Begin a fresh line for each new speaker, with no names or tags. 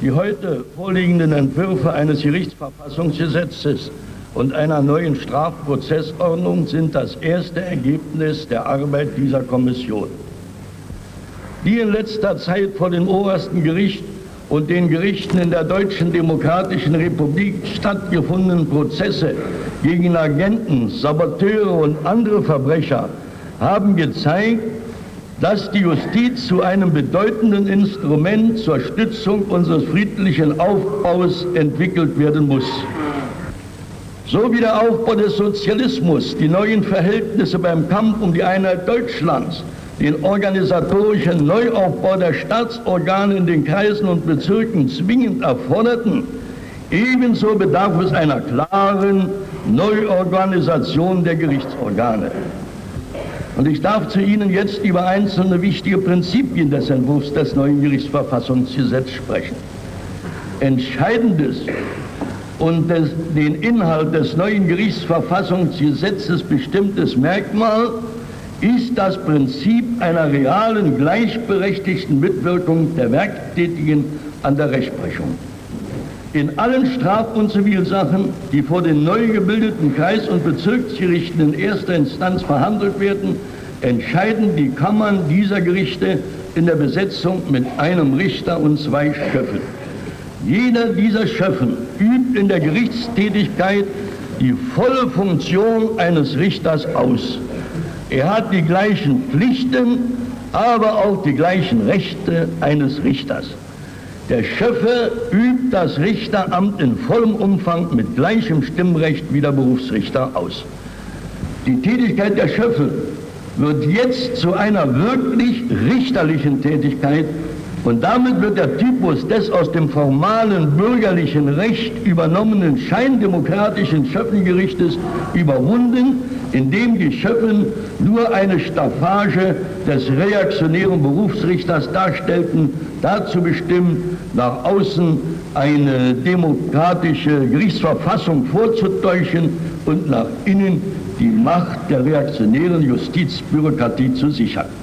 Die heute vorliegenden Entwürfe eines Gerichtsverfassungsgesetzes und einer neuen Strafprozessordnung sind das erste Ergebnis der Arbeit dieser Kommission. Die in letzter Zeit vor dem obersten Gericht und den Gerichten in der Deutschen Demokratischen Republik stattgefundenen Prozesse gegen Agenten, Saboteure und andere Verbrecher haben gezeigt, dass die Justiz zu einem bedeutenden Instrument zur Stützung unseres friedlichen Aufbaus entwickelt werden muss. So wie der Aufbau des Sozialismus die neuen Verhältnisse beim Kampf um die Einheit Deutschlands, den organisatorischen Neuaufbau der Staatsorgane in den Kreisen und Bezirken zwingend erforderten, ebenso bedarf es einer klaren Neuorganisation der Gerichtsorgane. Und ich darf zu Ihnen jetzt über einzelne wichtige Prinzipien des Entwurfs des neuen Gerichtsverfassungsgesetzes sprechen. Entscheidendes und den Inhalt des neuen Gerichtsverfassungsgesetzes bestimmtes Merkmal ist das Prinzip einer realen, gleichberechtigten Mitwirkung der Werktätigen an der Rechtsprechung. In allen Straf- und Zivilsachen, die vor den neu gebildeten Kreis- und Bezirksgerichten in erster Instanz verhandelt werden, entscheiden die Kammern dieser Gerichte in der Besetzung mit einem Richter und 2 Schöffen. Jeder dieser Schöffen übt in der Gerichtstätigkeit die volle Funktion eines Richters aus. Er hat die gleichen Pflichten, aber auch die gleichen Rechte eines Richters. Der Schöffe übt das Richteramt in vollem Umfang mit gleichem Stimmrecht wie der Berufsrichter aus. Die Tätigkeit der Schöffe wird jetzt zu einer wirklich richterlichen Tätigkeit und damit wird der Typus des aus dem formalen bürgerlichen Recht übernommenen scheindemokratischen Schöffengerichtes überwunden, indem die Schöffen nur eine Staffage des reaktionären Berufsrichters darstellten, dazu bestimmt, nach außen eine demokratische Gerichtsverfassung vorzutäuschen und nach innen die Macht der reaktionären Justizbürokratie zu sichern.